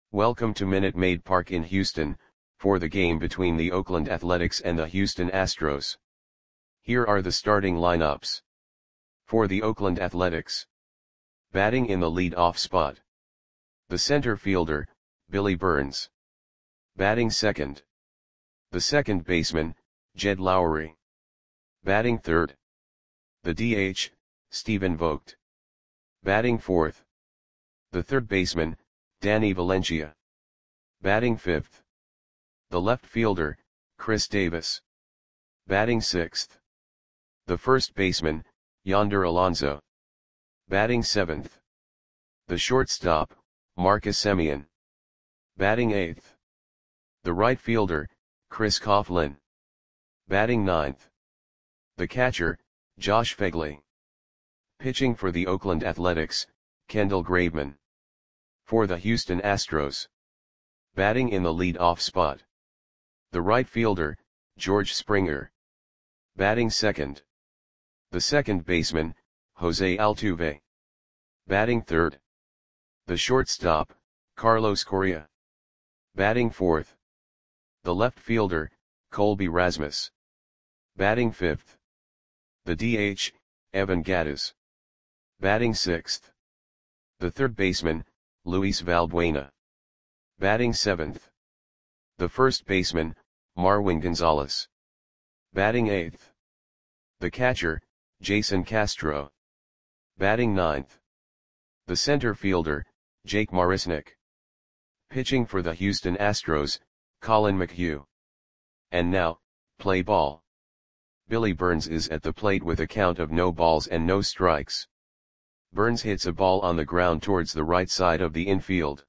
Welcome to Minute Maid Park in Houston, for the game between the Oakland Athletics and the Houston Astros. Here are the starting lineups. For the Oakland Athletics. Batting in the lead-off spot. The center fielder, Billy Burns. Batting second. The second baseman, Jed Lowrie. Batting third. The DH, Stephen Vogt. Batting fourth. The third baseman, Danny Valencia. Batting fifth. The left fielder, Chris Davis. Batting sixth. The first baseman, Yonder Alonso. Batting seventh. The shortstop, Marcus Semien. Batting eighth. The right fielder, Chris Coughlin. Batting ninth. The catcher, Josh Phegley. Pitching for the Oakland Athletics, Kendall Graveman. For the Houston Astros. Batting in the lead-off spot. The right fielder, George Springer. Batting second. The second baseman, Jose Altuve. Batting third. The shortstop, Carlos Correa. Batting fourth. The left fielder, Colby Rasmus. Batting fifth. The DH, Evan Gattis. Batting sixth. The third baseman, Luis Valbuena. Batting seventh. The first baseman, Marwin Gonzalez. Batting eighth. The catcher, Jason Castro. Batting ninth. The center fielder, Jake Marisnick. Pitching for the Houston Astros, Collin McHugh. And now, play ball. Billy Burns is at the plate with a count of no balls and no strikes. Burns hits a ball on the ground towards the right side of the infield.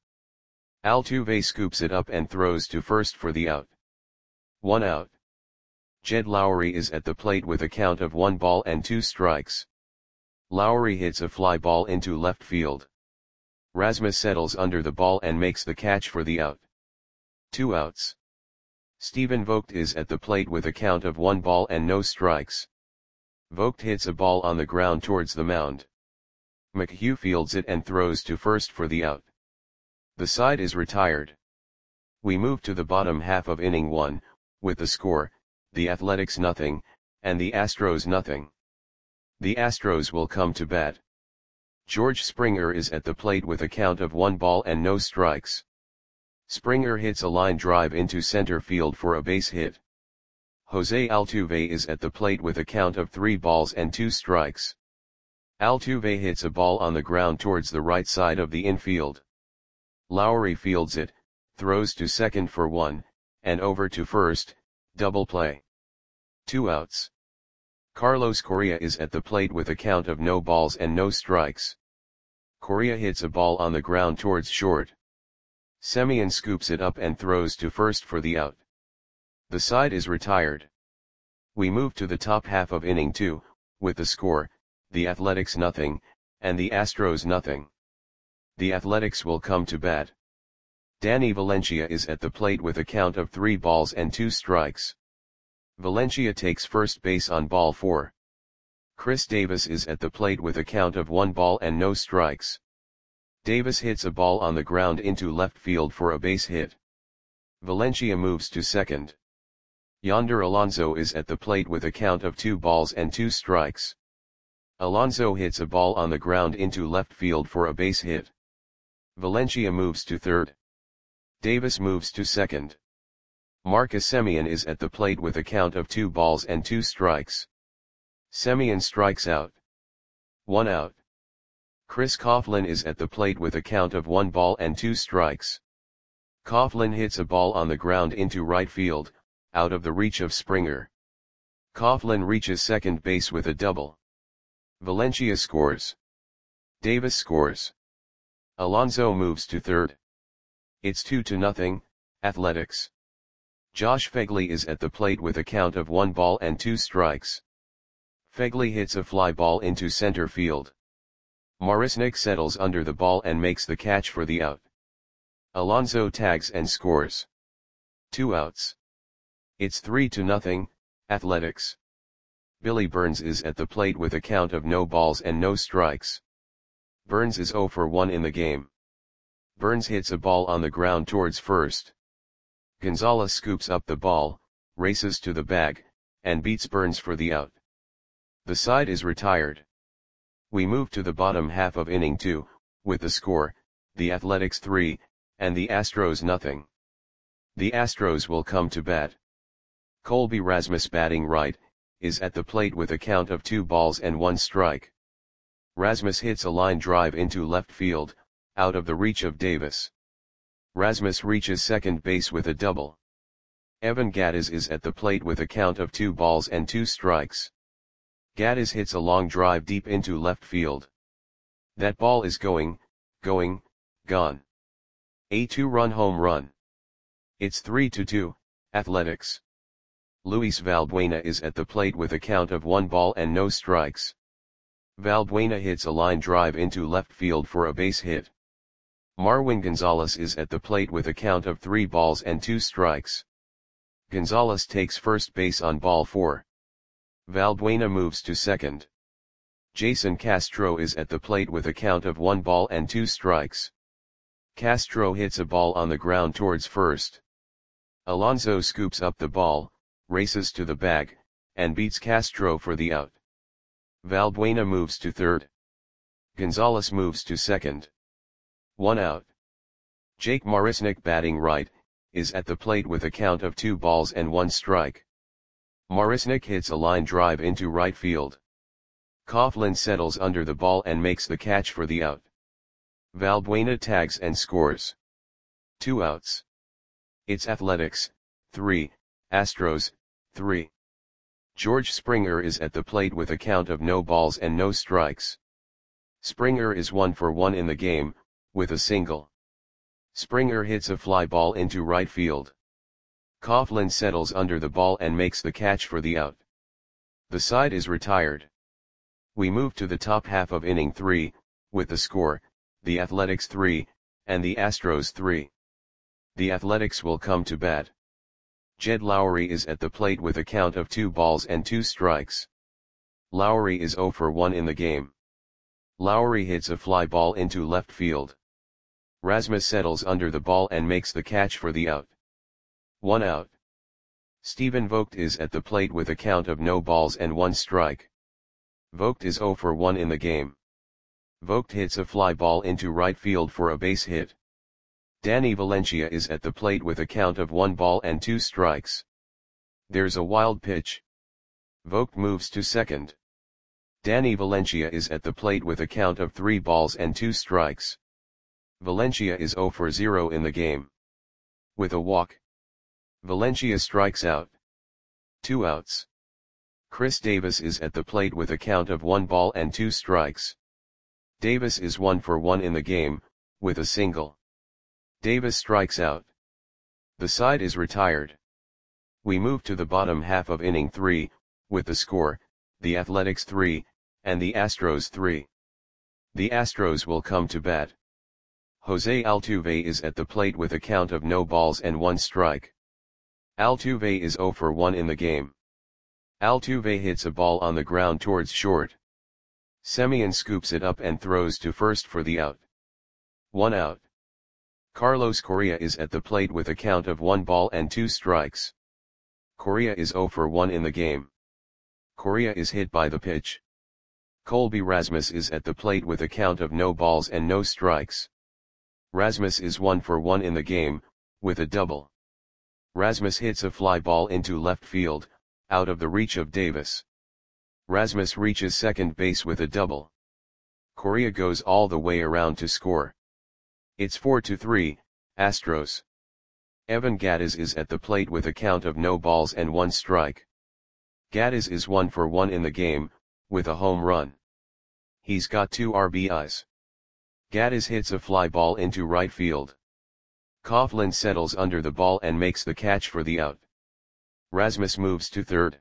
Altuve scoops it up and throws to first for the out. 1 out. Jed Lowrie is at the plate with a count of 1 ball and 2 strikes. Lowrie hits a fly ball into left field. Rasmus settles under the ball and makes the catch for the out. 2 outs. Stephen Vogt is at the plate with a count of 1 ball and no strikes. Vogt hits a ball on the ground towards the mound. McHugh fields it and throws to first for the out. The side is retired. We move to the bottom half of inning 1, with the score, the Athletics nothing, and the Astros nothing. The Astros will come to bat. George Springer is at the plate with a count of 1 ball and no strikes. Springer hits a line drive into center field for a base hit. Jose Altuve is at the plate with a count of 3 balls and 2 strikes. Altuve hits a ball on the ground towards the right side of the infield. Lowrie fields it, throws to second for 1, and over to first, double play. 2 outs. Carlos Correa is at the plate with a count of no balls and no strikes. Correa hits a ball on the ground towards short. Semien scoops it up and throws to first for the out. The side is retired. We move to the top half of inning 2, with the score, the Athletics nothing, and the Astros nothing. The Athletics will come to bat. Danny Valencia is at the plate with a count of 3 balls and 2 strikes. Valencia takes first base on ball 4. Chris Davis is at the plate with a count of 1 ball and no strikes. Davis hits a ball on the ground into left field for a base hit. Valencia moves to second. Yonder Alonso is at the plate with a count of 2 balls and 2 strikes. Alonso hits a ball on the ground into left field for a base hit. Valencia moves to third. Davis moves to second. Marcus Semien is at the plate with a count of 2 balls and 2 strikes. Semien strikes out. 1 out. Chris Coughlin is at the plate with a count of 1 ball and 2 strikes. Coughlin hits a ball on the ground into right field, out of the reach of Springer. Coughlin reaches second base with a double. Valencia scores. Davis scores. Alonso moves to third. It's 2-0, Athletics. Josh Phegley is at the plate with a count of 1 ball and 2 strikes. Phegley hits a fly ball into center field. Marisnick settles under the ball and makes the catch for the out. Alonso tags and scores. 2 outs. It's 3-0, Athletics. Billy Burns is at the plate with a count of no balls and no strikes. Burns is 0 for 1 in the game. Burns hits a ball on the ground towards first. Gonzalez scoops up the ball, races to the bag, and beats Burns for the out. The side is retired. We move to the bottom half of inning 2, with the score, the Athletics 3, and the Astros nothing. The Astros will come to bat. Colby Rasmus, batting right, is at the plate with a count of 2 balls and 1 strike. Rasmus hits a line drive into left field, out of the reach of Davis. Rasmus reaches second base with a double. Evan Gattis is at the plate with a count of 2 balls and 2 strikes. Gattis hits a long drive deep into left field. That ball is gone. A 2-run home run. It's 3-2, Athletics. Luis Valbuena is at the plate with a count of 1 ball and no strikes. Valbuena hits a line drive into left field for a base hit. Marwin Gonzalez is at the plate with a count of 3 balls and 2 strikes. Gonzalez takes first base on ball 4. Valbuena moves to second. Jason Castro is at the plate with a count of 1 ball and 2 strikes. Castro hits a ball on the ground towards first. Alonso scoops up the ball, races to the bag, and beats Castro for the out. Valbuena moves to third. Gonzalez moves to second. 1 out. Jake Marisnick, batting right, is at the plate with a count of 2 balls and 1 strike. Marisnick hits a line drive into right field. Coughlin settles under the ball and makes the catch for the out. Valbuena tags and scores. 2 outs. It's Athletics 3, Astros 3. George Springer is at the plate with a count of no balls and no strikes. Springer is 1 for 1 in the game, with a single. Springer hits a fly ball into right field. Coughlin settles under the ball and makes the catch for the out. The side is retired. We move to the top half of inning 3, with the score, the Athletics 3, and the Astros 3. The Athletics will come to bat. Jed Lowrie is at the plate with a count of 2 balls and 2 strikes. Lowrie is 0 for 1 in the game. Lowrie hits a fly ball into left field. Rasmus settles under the ball and makes the catch for the out. 1 out. Stephen Vogt is at the plate with a count of no balls and 1 strike. Vogt is 0 for 1 in the game. Vogt hits a fly ball into right field for a base hit. Danny Valencia is at the plate with a count of 1 ball and 2 strikes. There's a wild pitch. Vogt moves to second. Danny Valencia is at the plate with a count of 3 balls and 2 strikes. Valencia is 0 for 0 in the game. With a walk, Valencia strikes out. 2 outs. Chris Davis is at the plate with a count of 1 ball and 2 strikes. Davis is 1 for 1 in the game, with a single. Davis strikes out. The side is retired. We move to the bottom half of inning 3, with the score, the Athletics 3, and the Astros 3. The Astros will come to bat. Jose Altuve is at the plate with a count of no balls and 1 strike. Altuve is 0 for 1 in the game. Altuve hits a ball on the ground towards short. Semien scoops it up and throws to first for the out. 1 out. Carlos Correa is at the plate with a count of 1 ball and 2 strikes. Correa is 0 for 1 in the game. Correa is hit by the pitch. Colby Rasmus is at the plate with a count of no balls and no strikes. Rasmus is 1 for 1 in the game, with a double. Rasmus hits a fly ball into left field, out of the reach of Davis. Rasmus reaches second base with a double. Correa goes all the way around to score. It's 4-3, Astros. Evan Gattis is at the plate with a count of no balls and 1 strike. Gattis is 1 for 1 in the game, with a home run. He's got 2 RBIs. Gattis hits a fly ball into right field. Coughlin settles under the ball and makes the catch for the out. Rasmus moves to third.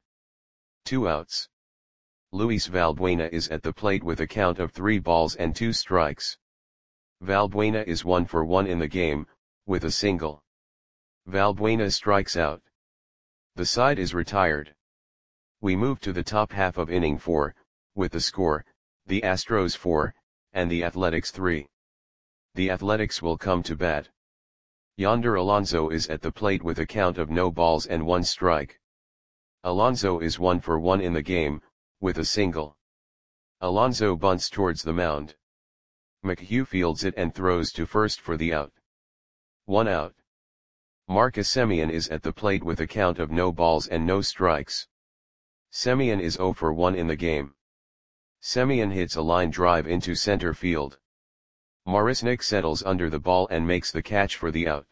2 outs. Luis Valbuena is at the plate with a count of 3 balls and 2 strikes. Valbuena is 1 for 1 in the game, with a single. Valbuena strikes out. The side is retired. We move to the top half of inning 4, with the score, the Astros 4, and the Athletics 3. The Athletics will come to bat. Yonder Alonso is at the plate with a count of no balls and one strike. Alonso is 1 for 1 in the game, with a single. Alonso bunts towards the mound. McHugh fields it and throws to first for the out. 1 out. Marcus Semien is at the plate with a count of no balls and no strikes. Semien is 0 for 1 in the game. Semien hits a line drive into center field. Marisnick settles under the ball and makes the catch for the out.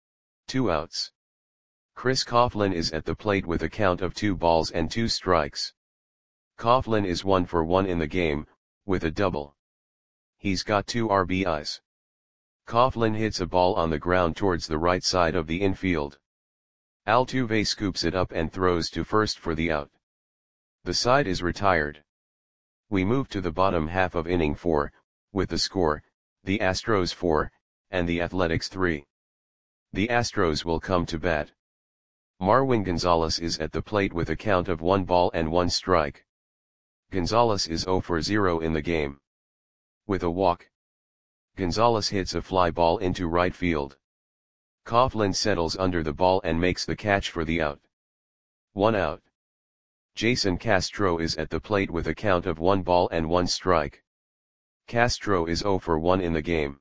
2 outs. Chris Coughlin is at the plate with a count of 2 balls and 2 strikes. Coughlin is 1 for 1 in the game, with a double. He's got 2 RBIs. Coughlin hits a ball on the ground towards the right side of the infield. Altuve scoops it up and throws to first for the out. The side is retired. We move to the bottom half of inning 4, with the score, the Astros 4, and the Athletics 3. The Astros will come to bat. Marwin Gonzalez is at the plate with a count of 1 ball and 1 strike. Gonzalez is 0 for 0 in the game. With a walk, Gonzalez hits a fly ball into right field. Coughlin settles under the ball and makes the catch for the out. 1 out. Jason Castro is at the plate with a count of 1 ball and 1 strike. Castro is 0 for 1 in the game.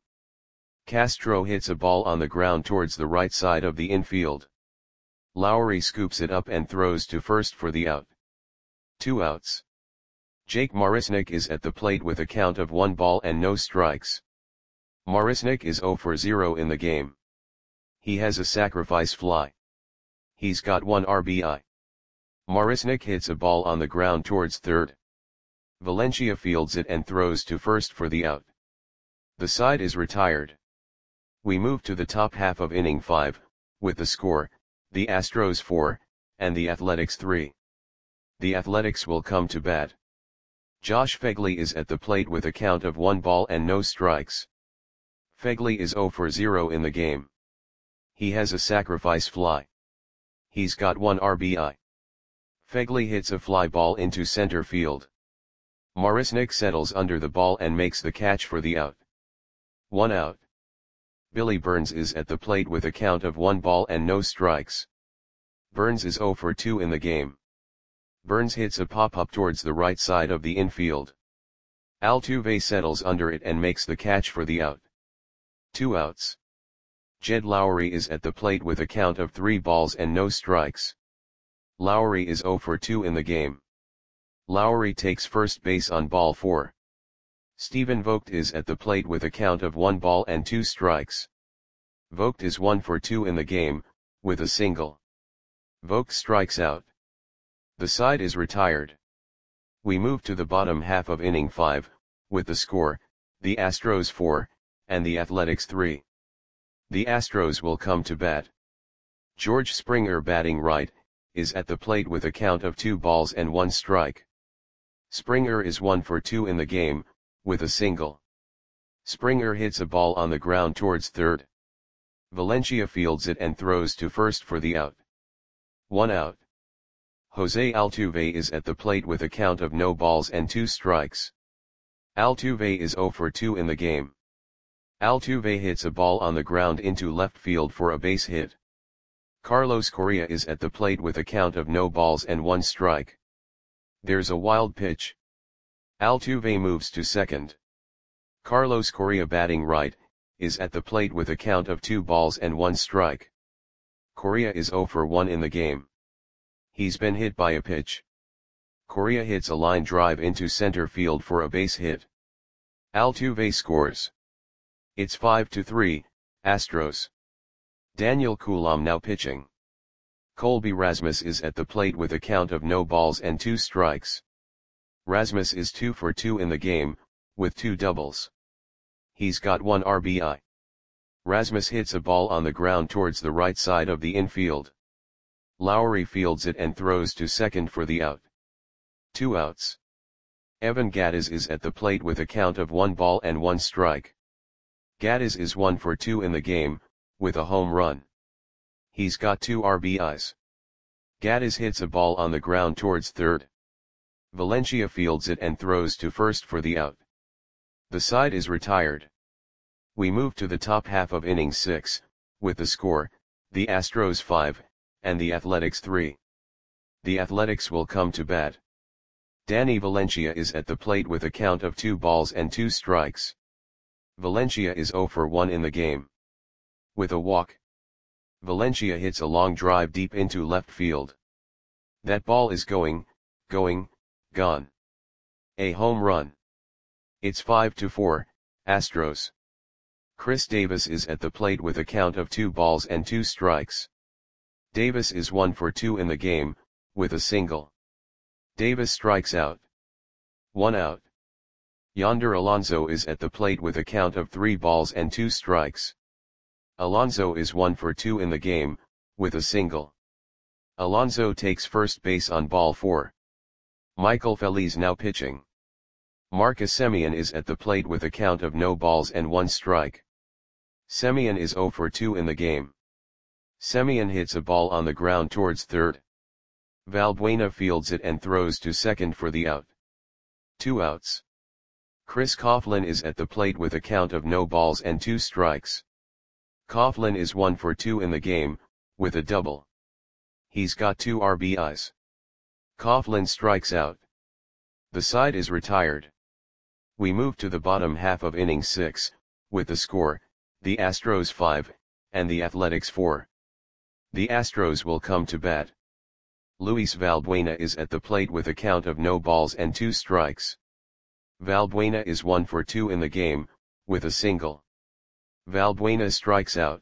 Castro hits a ball on the ground towards the right side of the infield. Lowry scoops it up and throws to first for the out. 2 outs. Jake Marisnick is at the plate with a count of 1 ball and no strikes. Marisnick is 0 for 0 in the game. He has a sacrifice fly. He's got 1 RBI. Marisnick hits a ball on the ground towards third. Valencia fields it and throws to first for the out. The side is retired. We move to the top half of inning 5, with the score, the Astros 4, and the Athletics 3. The Athletics will come to bat. Josh Phegley is at the plate with a count of 1 ball and no strikes. Phegley is 0 for 0 in the game. He has a sacrifice fly. He's got 1 RBI. Phegley hits a fly ball into center field. Marisnick settles under the ball and makes the catch for the out. 1 out. Billy Burns is at the plate with a count of 1 ball and no strikes. Burns is 0 for 2 in the game. Burns hits a pop-up towards the right side of the infield. Altuve settles under it and makes the catch for the out. 2 outs. Jed Lowry is at the plate with a count of 3 balls and no strikes. Lowry is 0 for 2 in the game. Lowry takes first base on ball 4. Stephen Vogt is at the plate with a count of 1 ball and 2 strikes. Vogt is 1 for 2 in the game, with a single. Vogt strikes out. The side is retired. We move to the bottom half of inning 5, with the score, the Astros 4, and the Athletics 3. The Astros will come to bat. George Springer, batting right, is at the plate with a count of 2 balls and 1 strike. Springer is 1 for 2 in the game, with a single. Springer hits a ball on the ground towards third. Valencia fields it and throws to first for the out. 1 out. Jose Altuve is at the plate with a count of no balls and 2 strikes. Altuve is 0 for 2 in the game. Altuve hits a ball on the ground into left field for a base hit. Carlos Correa is at the plate with a count of no balls and 1 strike. There's a wild pitch. Altuve moves to second. Carlos Correa, batting right, is at the plate with a count of 2 balls and 1 strike. Correa is 0 for 1 in the game. He's been hit by a pitch. Correa hits a line drive into center field for a base hit. Altuve scores. It's 5-3, Astros. Daniel Coulomb now pitching. Colby Rasmus is at the plate with a count of no balls and 2 strikes. Rasmus is 2 for 2 in the game, with 2 doubles. He's got 1 RBI. Rasmus hits a ball on the ground towards the right side of the infield. Lowry fields it and throws to second for the out. 2 outs. Evan Gattis is at the plate with a count of 1 ball and 1 strike. Gattis is 1 for 2 in the game, with a home run. He's got 2 RBIs. Gattis hits a ball on the ground towards third. Valencia fields it and throws to first for the out. The side is retired. We move to the top half of inning 6, with the score, the Astros 5, and the Athletics 3. The Athletics will come to bat. Danny Valencia is at the plate with a count of 2 balls and 2 strikes. Valencia is 0 for 1 in the game. With a walk, Valencia hits a long drive deep into left field. That ball is gone. A home run. It's 5-4, Astros. Chris Davis is at the plate with a count of 2 balls and 2 strikes. Davis is 1 for 2 in the game, with a single. Davis strikes out. 1 out. Yonder Alonso is at the plate with a count of 3 balls and 2 strikes. Alonso is 1 for 2 in the game, with a single. Alonso takes first base on ball 4. Michael Feliz now pitching. Marcus Semien is at the plate with a count of no balls and 1 strike. Semien is 0 for 2 in the game. Semien hits a ball on the ground towards third. Valbuena fields it and throws to second for the out. 2 outs. Chris Coughlin is at the plate with a count of no balls and 2 strikes. Coughlin is 1 for 2 in the game, with a double. He's got 2 RBIs. Coughlin strikes out. The side is retired. We move to the bottom half of inning 6, with the score, the Astros 5, and the Athletics 4. The Astros will come to bat. Luis Valbuena is at the plate with a count of no balls and 2 strikes. Valbuena is 1 for 2 in the game, with a single. Valbuena strikes out.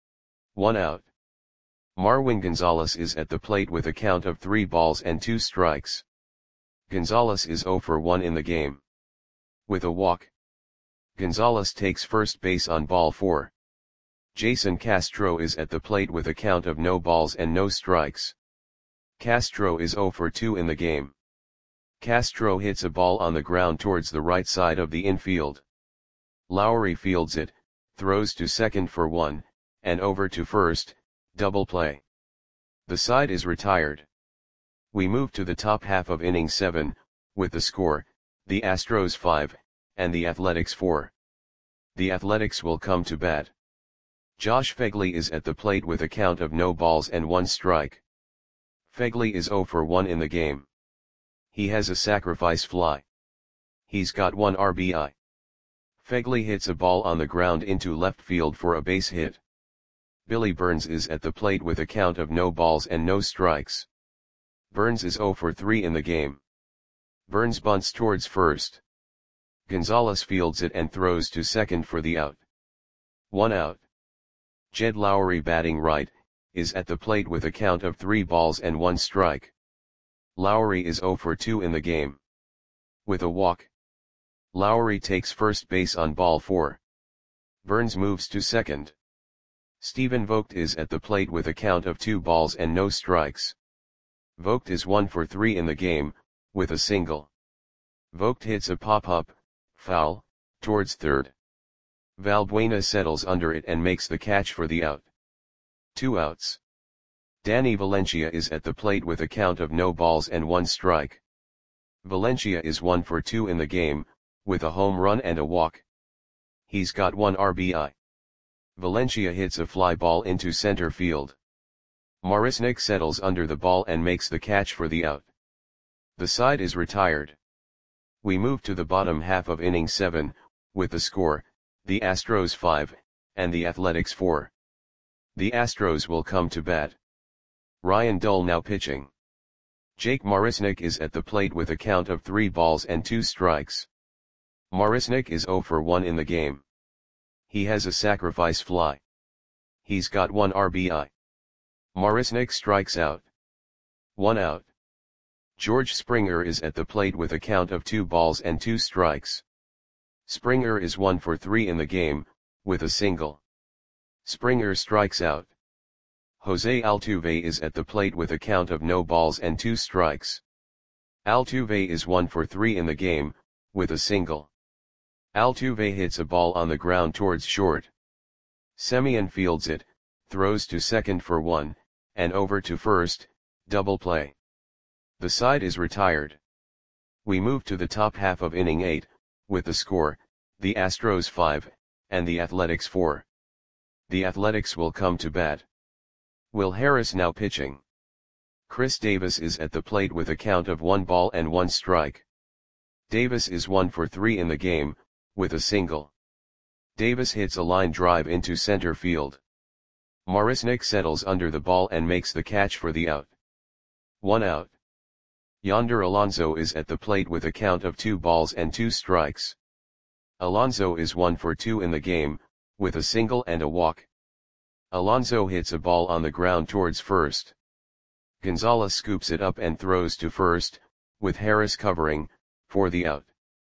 1 out. Marwin Gonzalez is at the plate with a count of 3 balls and 2 strikes. Gonzalez is 0 for 1 in the game. With a walk, Gonzalez takes first base on ball 4. Jason Castro is at the plate with a count of no balls and no strikes. Castro is 0 for 2 in the game. Castro hits a ball on the ground towards the right side of the infield. Lowry fields it, throws to second for 1, and over to first, double play. The side is retired. We move to the top half of inning 7, with the score, the Astros 5, and the Athletics 4. The Athletics will come to bat. Josh Phegley is at the plate with a count of no balls and 1 strike. Phegley is 0 for 1 in the game. He has a sacrifice fly. He's got 1 RBI. Phegley hits a ball on the ground into left field for a base hit. Billy Burns is at the plate with a count of no balls and no strikes. Burns is 0 for 3 in the game. Burns bunts towards first. Gonzalez fields it and throws to second for the out. 1 out. Jed Lowry batting right, is at the plate with a count of 3 balls and 1 strike. Lowry is 0 for 2 in the game. With a walk, Lowry takes first base on ball 4. Burns moves to second. Stephen Vogt is at the plate with a count of 2 balls and no strikes. Vogt is 1 for 3 in the game, with a single. Vogt hits a pop-up, foul, towards third. Valbuena settles under it and makes the catch for the out. 2 outs. Danny Valencia is at the plate with a count of no balls and 1 strike. Valencia is 1 for 2 in the game, with a home run and a walk. He's got 1 RBI. Valencia hits a fly ball into center field. Marisnick settles under the ball and makes the catch for the out. The side is retired. We move to the bottom half of inning 7, with the score, the Astros 5, and the Athletics 4. The Astros will come to bat. Ryan Dull now pitching. Jake Marisnick is at the plate with a count of 3 balls and 2 strikes. Marisnick is 0 for 1 in the game. He has a sacrifice fly. He's got 1 RBI. Marisnick strikes out. 1 out. George Springer is at the plate with a count of 2 balls and 2 strikes. Springer is 1 for 3 in the game, with a single. Springer strikes out. Jose Altuve is at the plate with a count of no balls and 2 strikes. Altuve is 1 for 3 in the game, with a single. Altuve hits a ball on the ground towards short. Semien fields it, throws to second for 1, and over to first, double play. The side is retired. We move to the top half of inning 8, with the score, the Astros 5, and the Athletics 4. The Athletics will come to bat. Will Harris now pitching. Chris Davis is at the plate with a count of 1 ball and 1 strike. Davis is 1 for 3 in the game, with a single. Davis hits a line drive into center field. Marisnick settles under the ball and makes the catch for the out. 1 out. Yonder Alonso is at the plate with a count of 2 balls and 2 strikes. Alonso is 1 for 2 in the game, with a single and a walk. Alonso hits a ball on the ground towards first. Gonzalez scoops it up and throws to first, with Harris covering, for the out.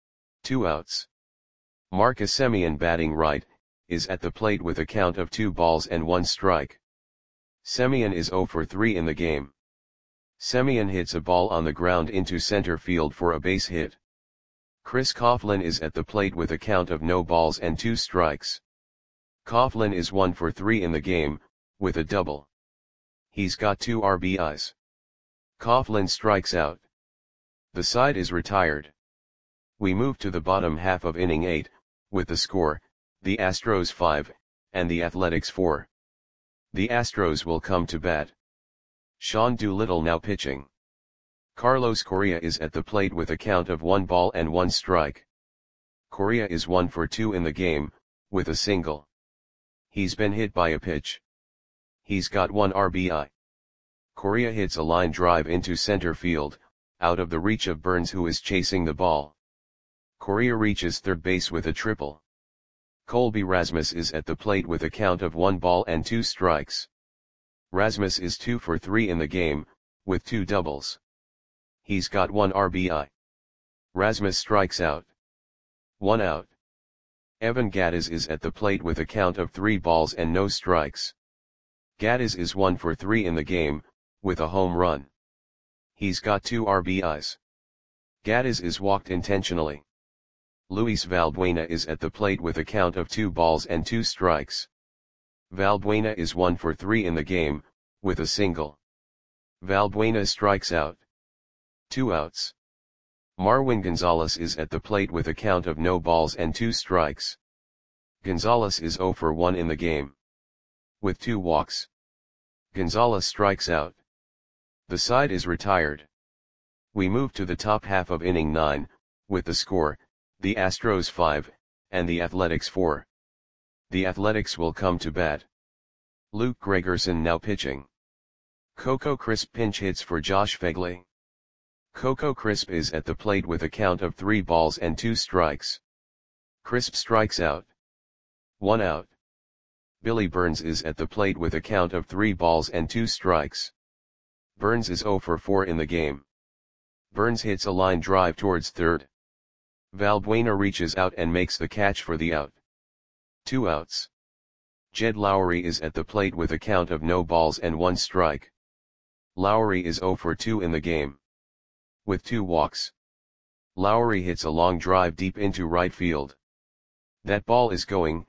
2 outs. Marcus Semien batting right, is at the plate with a count of 2 balls and 1 strike. Semien is 0 for 3 in the game. Semien hits a ball on the ground into center field for a base hit. Chris Coughlin is at the plate with a count of no balls and 2 strikes. Coughlin is 1 for 3 in the game, with a double. He's got 2 RBIs. Coughlin strikes out. The side is retired. We move to the bottom half of inning 8, with the score, the Astros 5, and the Athletics 4. The Astros will come to bat. Sean Doolittle now pitching. Carlos Correa is at the plate with a count of 1 ball and 1 strike. Correa is 1 for 2 in the game, with a single. He's been hit by a pitch. He's got 1 RBI. Correa hits a line drive into center field, out of the reach of Burns, who is chasing the ball. Correa reaches third base with a triple. Colby Rasmus is at the plate with a count of 1 ball and 2 strikes. Rasmus is 2 for 3 in the game, with 2 doubles. He's got 1 RBI. Rasmus strikes out. 1 out. Evan Gattis is at the plate with a count of 3 balls and no strikes. Gattis is 1 for 3 in the game, with a home run. He's got 2 RBIs. Gattis is walked intentionally. Luis Valbuena is at the plate with a count of 2 balls and 2 strikes. Valbuena is 1 for 3 in the game, with a single. Valbuena strikes out. 2 outs. Marwin Gonzalez is at the plate with a count of no balls and 2 strikes. Gonzalez is 0 for 1 in the game, with 2 walks. Gonzalez strikes out. The side is retired. We move to the top half of inning 9, with the score, the Astros 5, and the Athletics 4. The Athletics will come to bat. Luke Gregerson now pitching. Coco Crisp pinch hits for Josh Phegley. Coco Crisp is at the plate with a count of 3 balls and 2 strikes. Crisp strikes out. 1 out. Billy Burns is at the plate with a count of 3 balls and 2 strikes. Burns is 0 for 4 in the game. Burns hits a line drive towards third. Valbuena reaches out and makes the catch for the out. 2 outs. Jed Lowry is at the plate with a count of no balls and 1 strike. Lowry is 0 for 2 in the game, with 2 walks. Lowry hits a long drive deep into right field. That ball is gone.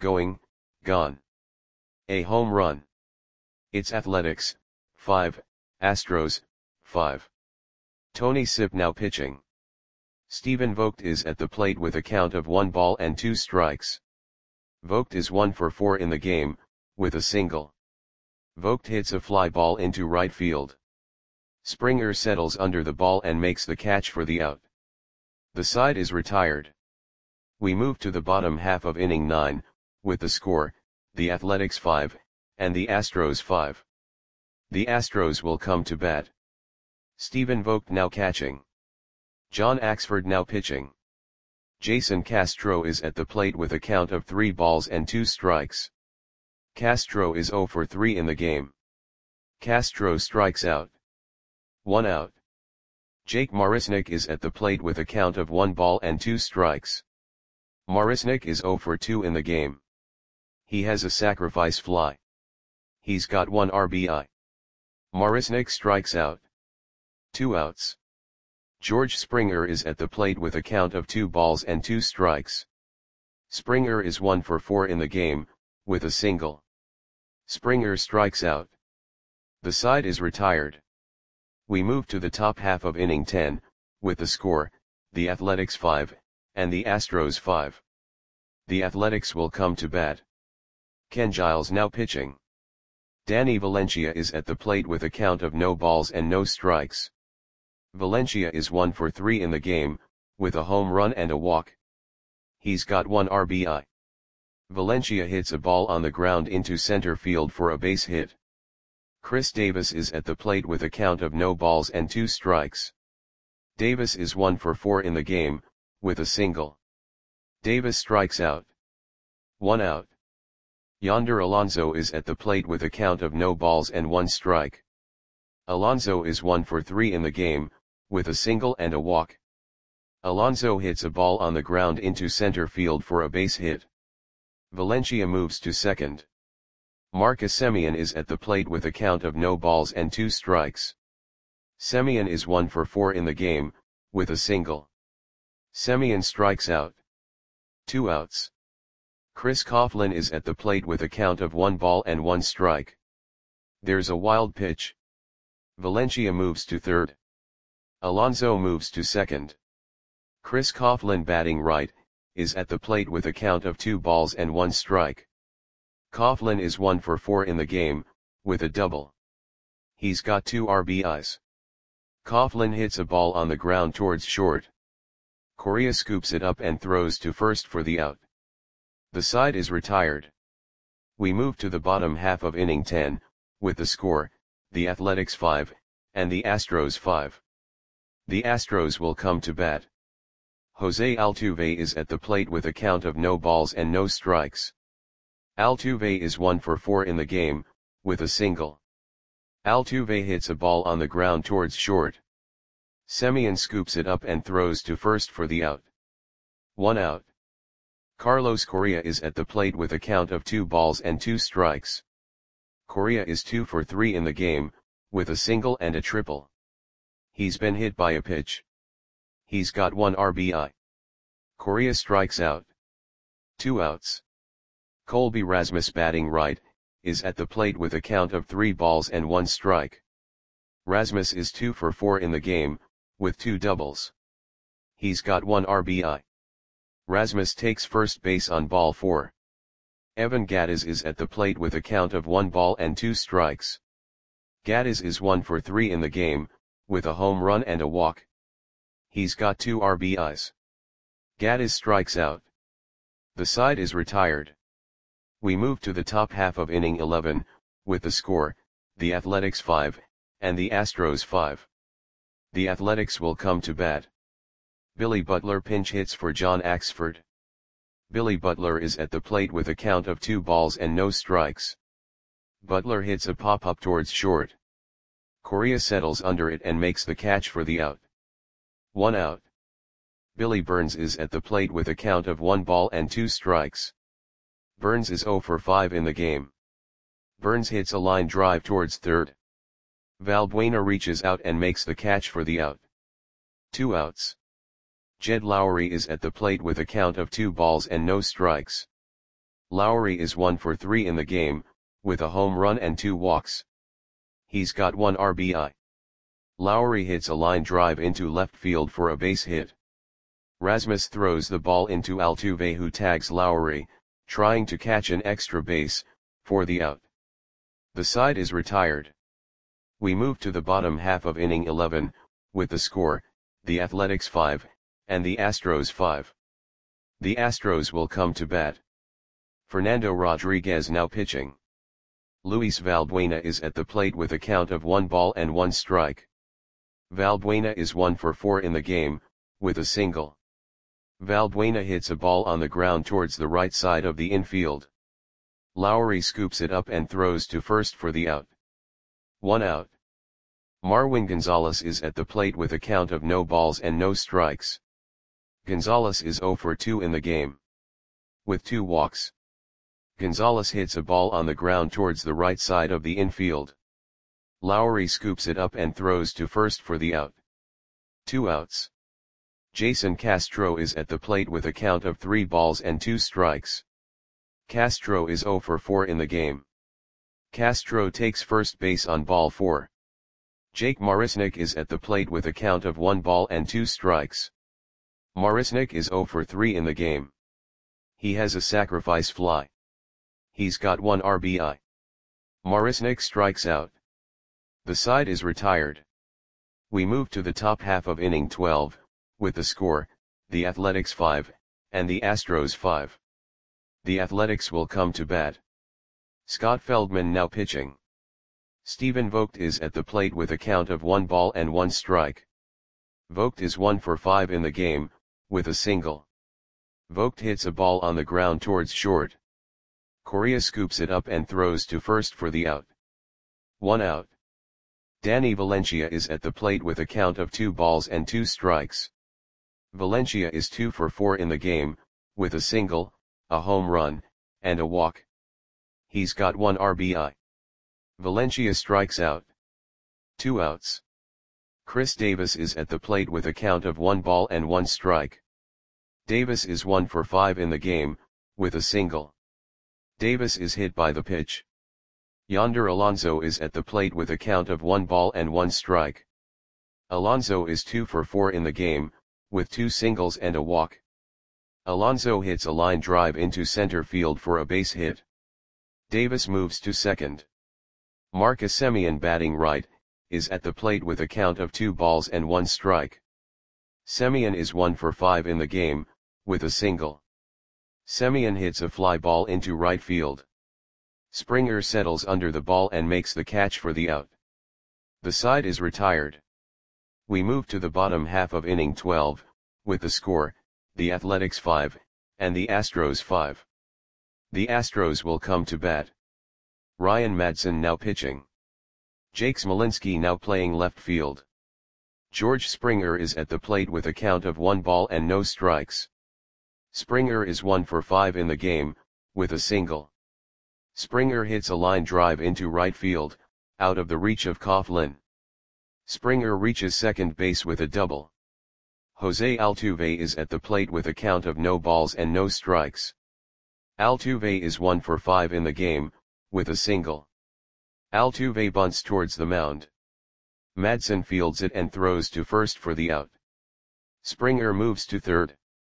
A home run. It's Athletics 5, Astros 5. Tony Sipp now pitching. Stephen Vogt is at the plate with a count of 1 ball and 2 strikes. Vogt is 1 for 4 in the game, with a single. Vogt hits a fly ball into right field. Springer settles under the ball and makes the catch for the out. The side is retired. We move to the bottom half of inning 9, with the score, the Athletics 5, and the Astros 5. The Astros will come to bat. Stephen Vogt now catching. John Axford now pitching. Jason Castro is at the plate with a count of 3 balls and 2 strikes. Castro is 0 for 3 in the game. Castro strikes out. 1 out. Jake Marisnick is at the plate with a count of 1 ball and 2 strikes. Marisnick is 0 for 2 in the game. He has a sacrifice fly. He's got 1 RBI. Marisnick strikes out. 2 outs. George Springer is at the plate with a count of 2 balls and 2 strikes. Springer is 1 for 4 in the game, with a single. Springer strikes out. The side is retired. We move to the top half of inning 10, with the score, the Athletics 5, and the Astros 5. The Athletics will come to bat. Ken Giles now pitching. Danny Valencia is at the plate with a count of no balls and no strikes. Valencia is 1 for 3 in the game, with a home run and a walk. He's got 1 RBI. Valencia hits a ball on the ground into center field for a base hit. Chris Davis is at the plate with a count of no balls and 2 strikes. Davis is 1 for 4 in the game, with a single. Davis strikes out. 1 out. Yonder Alonso is at the plate with a count of no balls and 1 strike. Alonso is 1 for 3 in the game, with a single and a walk. Alonso hits a ball on the ground into center field for a base hit. Valencia moves to second. Marcus Semien is at the plate with a count of no balls and 2 strikes. Semien is 1 for 4 in the game, with a single. Semien strikes out. 2 outs. Chris Coughlin is at the plate with a count of 1 ball and 1 strike. There's a wild pitch. Valencia moves to third. Alonso moves to second. Chris Coughlin, batting right, is at the plate with a count of 2 balls and 1 strike. Coughlin is 1 for 4 in the game, with a double. He's got 2 RBIs. Coughlin hits a ball on the ground towards short. Correa scoops it up and throws to first for the out. The side is retired. We move to the bottom half of inning 10, with the score, the Athletics 5, and the Astros 5. The Astros will come to bat. Jose Altuve is at the plate with a count of no balls and no strikes. Altuve is 1 for 4 in the game, with a single. Altuve hits a ball on the ground towards short. Semien scoops it up and throws to first for the out. 1 out. Carlos Correa is at the plate with a count of 2 balls and 2 strikes. Correa is 2 for 3 in the game, with a single and a triple. He's been hit by a pitch. He's got 1 RBI. Correa strikes out. 2 outs. Colby Rasmus, batting right, is at the plate with a count of 3 balls and 1 strike. Rasmus is 2 for 4 in the game, with 2 doubles. He's got 1 RBI. Rasmus takes first base on ball 4. Evan Gattis is at the plate with a count of 1 ball and 2 strikes. Gattis is 1 for 3 in the game, with a home run and a walk. He's got 2 RBIs. Gattis strikes out. The side is retired. We move to the top half of inning 11, with the score, the Athletics 5, and the Astros 5. The Athletics will come to bat. Billy Butler pinch hits for John Axford. Billy Butler is at the plate with a count of 2 balls and no strikes. Butler hits a pop-up towards short. Correa settles under it and makes the catch for the out. 1 out. Billy Burns is at the plate with a count of 1 ball and 2 strikes. Burns is 0 for 5 in the game. Burns hits a line drive towards third. Valbuena reaches out and makes the catch for the out. 2 outs. Jed Lowry is at the plate with a count of 2 balls and no strikes. Lowry is 1 for 3 in the game, with a home run and 2 walks. He's got 1 RBI. Lowry hits a line drive into left field for a base hit. Rasmus throws the ball into Altuve, who tags Lowry, trying to catch an extra base, for the out. The side is retired. We move to the bottom half of inning 11, with the score, the Athletics 5, and the Astros 5. The Astros will come to bat. Fernando Rodriguez now pitching. Luis Valbuena is at the plate with a count of 1 ball and 1 strike. Valbuena is 1 for 4 in the game, with a single. Valbuena hits a ball on the ground towards the right side of the infield. Lowry scoops it up and throws to first for the out. 1 out. Marwin Gonzalez is at the plate with a count of no balls and no strikes. Gonzalez is 0 for 2 in the game, with 2 walks. Gonzalez hits a ball on the ground towards the right side of the infield. Lowry scoops it up and throws to first for the out. 2 outs. Jason Castro is at the plate with a count of 3 balls and 2 strikes. Castro is 0 for 4 in the game. Castro takes first base on ball 4. Jake Marisnick is at the plate with a count of 1 ball and 2 strikes. Marisnick is 0 for 3 in the game. He has a sacrifice fly. He's got 1 RBI. Marisnick strikes out. The side is retired. We move to the top half of inning 12, with the score, the Athletics 5, and the Astros 5. The Athletics will come to bat. Scott Feldman now pitching. Stephen Vogt is at the plate with a count of 1 ball and 1 strike. Vogt is 1 for 5 in the game, with a single. Vogt hits a ball on the ground towards short. Correa scoops it up and throws to first for the out. 1 out. Danny Valencia is at the plate with a count of 2 balls and 2 strikes. Valencia is 2 for 4 in the game, with a single, a home run, and a walk. He's got 1 RBI. Valencia strikes out. 2 outs. Chris Davis is at the plate with a count of 1 ball and 1 strike. Davis is 1 for 5 in the game, with a single. Davis is hit by the pitch. Yonder Alonso is at the plate with a count of 1 ball and 1 strike. Alonso is 2 for 4 in the game, with 2 singles and a walk. Alonso hits a line drive into center field for a base hit. Davis moves to second. Marcus Semien, batting right, is at the plate with a count of 2 balls and 1 strike. Semien is 1 for 5 in the game, with a single. Semien hits a fly ball into right field. Springer settles under the ball and makes the catch for the out. The side is retired. We move to the bottom half of inning 12, with the score, the Athletics 5, and the Astros 5. The Astros will come to bat. Ryan Madson now pitching. Jake Smolinski now playing left field. George Springer is at the plate with a count of 1 ball and no strikes. Springer is 1 for 5 in the game, with a single. Springer hits a line drive into right field, out of the reach of Coughlin. Springer reaches second base with a double. Jose Altuve is at the plate with a count of no balls and no strikes. Altuve is 1 for 5 in the game, with a single. Altuve bunts towards the mound. Madson fields it and throws to first for the out. Springer moves to third.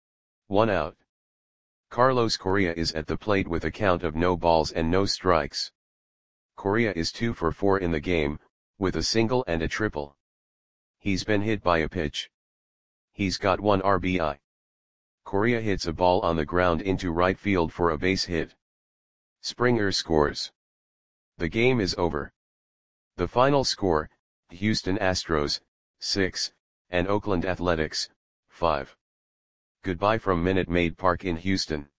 1 out. Carlos Correa is at the plate with a count of no balls and no strikes. Correa is 2 for 4 in the game, with a single and a triple. He's been hit by a pitch. He's got 1 RBI. Correa hits a ball on the ground into right field for a base hit. Springer scores. The game is over. The final score, Houston Astros, 6, and Oakland Athletics, 5. Goodbye from Minute Maid Park in Houston.